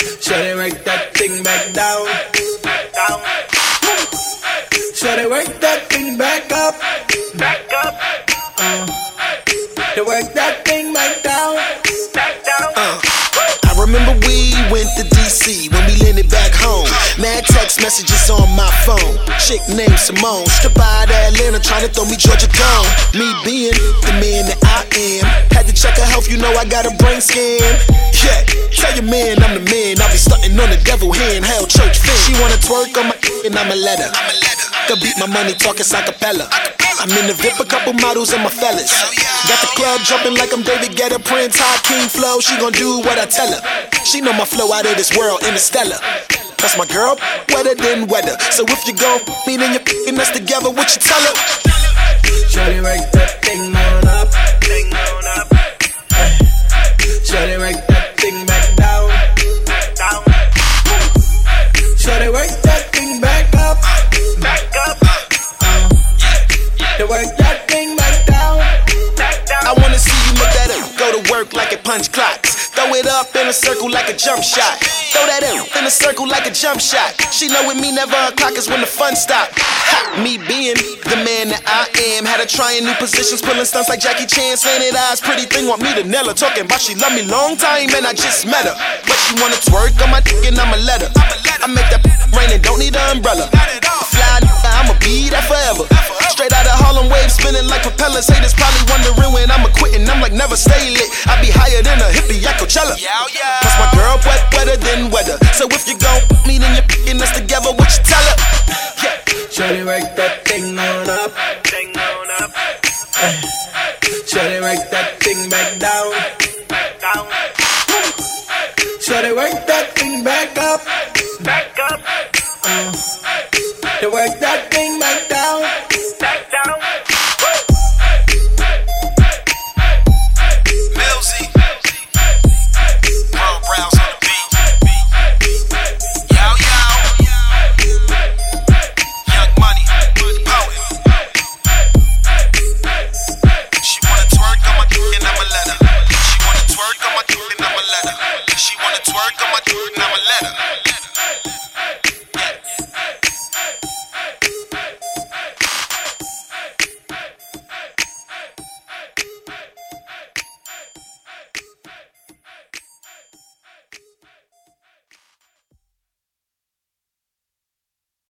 Shawty work that thing back down. Shawty work that thing back up. To work that thing back down. I remember we went to DC when we landed back home. Mad text messages on my phone. Chick named Simone, strip out of Atlanta, trying to throw me Georgia down. Me being the man that I am, had to check her health, you know I got a brain scan. Yeah, tell your man I'm the man. I be stunting on the devil hand, hell church fan. She wanna twerk on my and I'ma let her. Could beat my money talking acapella. I'm in the VIP, a couple models and my fellas. Got the club jumping like I'm David Guetta, Prince, High King flow. She gon' do what I tell her. She know my flow out of this world, interstellar. That's my girl, wetter than weather. So if you gon' me, then you're f***ing us together. What you tell her? Shawty work that thing on up. Shawty work that thing back down. Shawty work that thing back up. To work that thing back down. I wanna see you make that up. Go to work like it punch clocks. Throw it up in a circle like a jump shot. Throw that up in a circle like a jump shot. She know with me never o'clock is when the fun stop. Ha, me being the man that I am, had her trying new positions, pulling stunts like Jackie Chan. Slanted eyes, pretty thing want me to nail her. Talking about she love me long time and I just met her. But she wanna twerk on my dick and I'ma let her. I make that rain and don't need an umbrella. Fly, I'ma be that forever. Straight out of Harlem, waves spinning like propellers. Haters probably wondering when I'ma quit, and I'm like never stay lit. I be higher than a hippie at Coachella. Plus my girl wetter than weather. So if you gon' me, then you're picking us together. What you tell her? Yeah. Shawty work that thing on up. Shawty work that thing back down. Shawty work that thing back up. To work that thing